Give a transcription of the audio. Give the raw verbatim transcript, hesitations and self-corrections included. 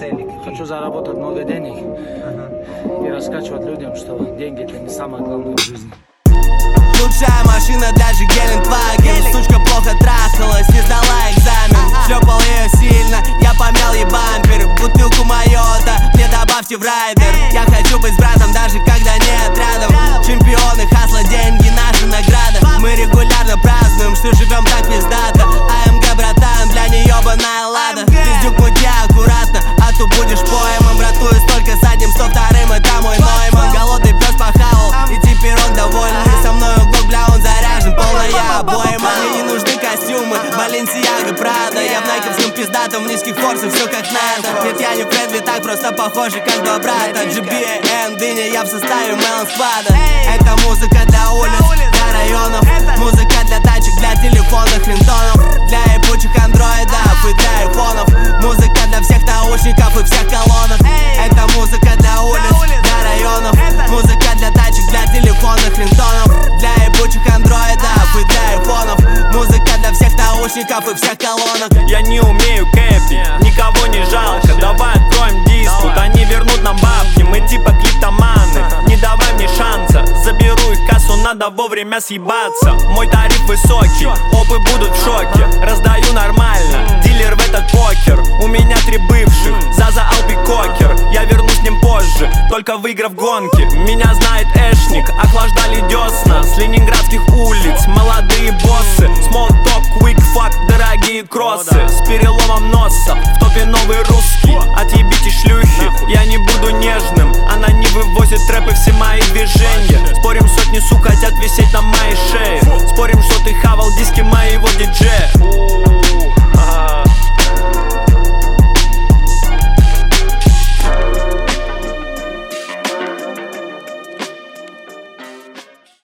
цели? Хочу заработать много денег ага. и раскачивать людям, что деньги это не самое главное в жизни. Лучшая машина, даже Гелендваген. Сучка плохо трахалась, не сдала экзамен. Шлепал ее сильно, я помял ей бампер. Бутылку Майота, мне добавьте в райдер. Я хочу быть с братом, даже когда нет рядом. Чемпионы, хасла, деньги, наша награда. Мы регулярно празднуем, что живем так пиздато. АМГ, братан, для неёбаная лада. Пиздюк, мути аккуратно, а то будешь поэмом. Братую столько с одним, сто вторым, это мой Нойман. Голодный пес похавал, и теперь он довольный. Со мной углок, бля, он заряжен, полная обойма. Мне не нужны костюмы, Баленсиага, Прада. Я в найковском пиздатом, в низких форсах, все как надо. Нет, я не Фредли, так просто похожи, как два брата. джи би эн, дыня, я в составе Мелон Сквада. Это музыка для улиц, для районов. Музыка для тачек, для телефонных рингтонов. Для ебучих андроидов и для айфонов. Музыка для всех наушников и всех колонок. Это музыка для улиц, для районов. Музыка для тачек, для телефонных рингтонов. Для ебучих андроидов и для айфонов. Музыка для всех наушников и всех колонок. Я не умею кэпить, никого не жалко. Давай откроем диспут, они вернут нам бабки. Мы типа клиптоманы, не давай мне шанса. Заберу их кассу, надо вовремя съебаться. Мой тариф высокий, опы будут в шоке. Раздаю нормально, дилер в этот покер. У меня три бывших, Заза, Алби, Кокер. Я вернусь с ним позже, только выиграв гонки. Меня знает Эшник, охлаждали десна с ленинградских улиц, молодые боссы. Small talk, quick fuck, дорогие кроссы с переломом носа, в топе новый русский. Отъебите шлюхи, я не буду нежным. Она не вывозит трэпы, все мои движения. Спорим, сотни сук хотят висеть на моей шее. Спорим, что ты хавал диски моего ди